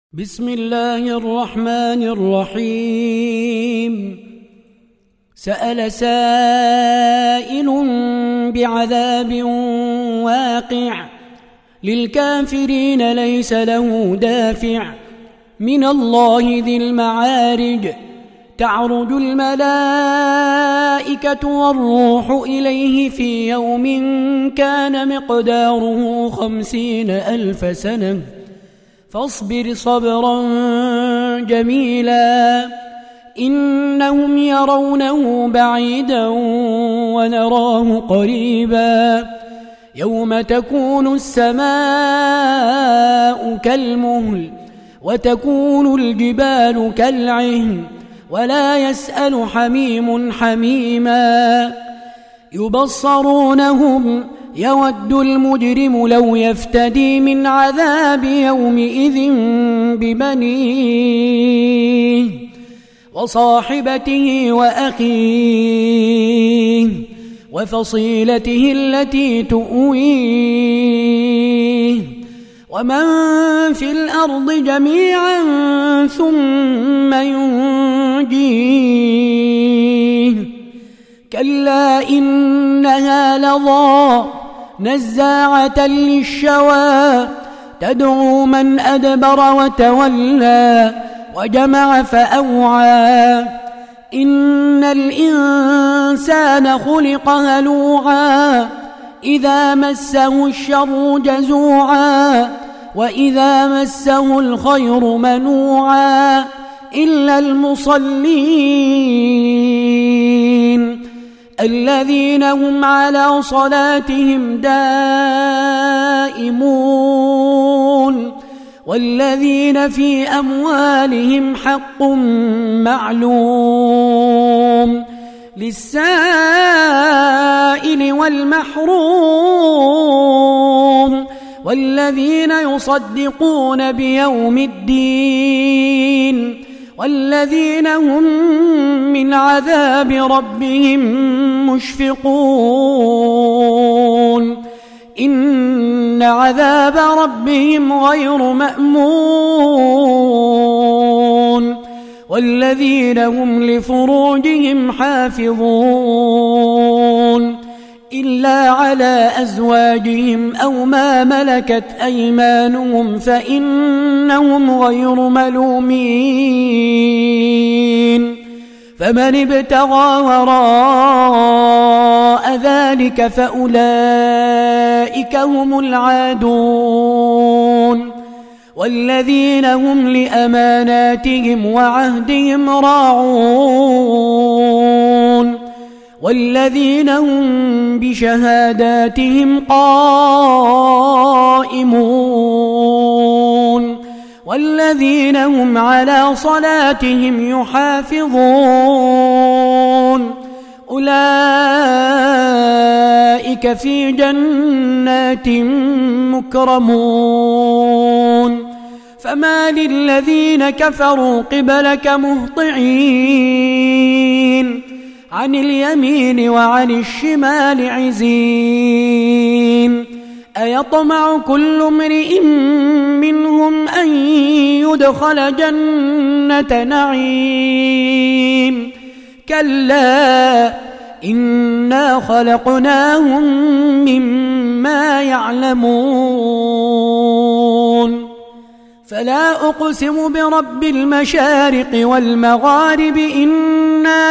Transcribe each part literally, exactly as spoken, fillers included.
بسم الله الرحمن الرحيم. سأل سائل بعذاب واقع للكافرين ليس له دافع من الله ذي المعارج. تعرج الملائكة والروح إليه في يوم كان مقداره خمسين ألف سنة فاصبر صبرا جميلا إنهم يرونه بعيدا ونراه قريبا يوم تكون السماء كالمهل وتكون الجبال كالعهن ولا يسأل حميم حميما يبصرونهم يود المجرم لو يفتدي من عذاب يومئذ ببنيه وصاحبته وأخيه وفصيلته التي تؤويه ومن في الأرض جميعا ثم ينجيه كلا إنها لظى نزاعة للشوى تدعو من أدبر وتولى وجمع فأوعى إن الإنسان خلق هلوعا إذا مسه الشر جزوعا وإذا مسه الخير منوعا إلا المصلين الذين هم على صلاتهم دائمون والذين في أموالهم حق معلوم للسائل والمحروم والذين يصدقون بيوم الدين والذين هم من عذاب ربهم مشفقون إن عذاب ربهم غير مأمون والذين هم لفروجهم حافظون إلا على أزواجهم أو ما ملكت أيمانهم فإنهم غير ملومين فمن ابتغى وراء ذلك فأولئك هم العادون والذين هم لأماناتهم وعهدهم راعون والذين هم بشهاداتهم قائمون والذين هم على صلاتهم يحافظون أولئك في جنات مكرمون فما للذين كفروا قبلك مهطعين عن اليمين وعن الشمال عزين أيطمع كل امرئ منهم أن يدخل جنة نعيم كلا إنا خلقناهم مما يعلمون فلا أقسم برب المشارق والمغارب إنا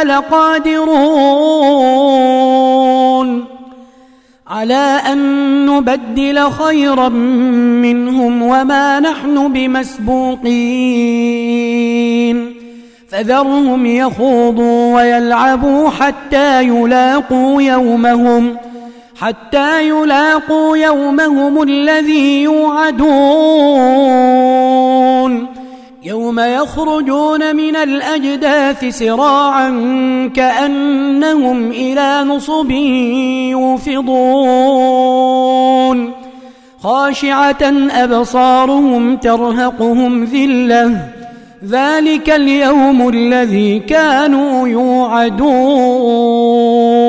لقادرون على أن نبدل خيرا منهم وما نحن بمسبوقين فذرهم يخوضوا ويلعبوا حتى يلاقوا يومهم حتى يلاقوا يومهم الذي يوعدون يوم يخرجون من الأجداث سراعا كأنهم إلى نصب يوفضون خاشعة أبصارهم ترهقهم ذلة ذلك اليوم الذي كانوا يوعدون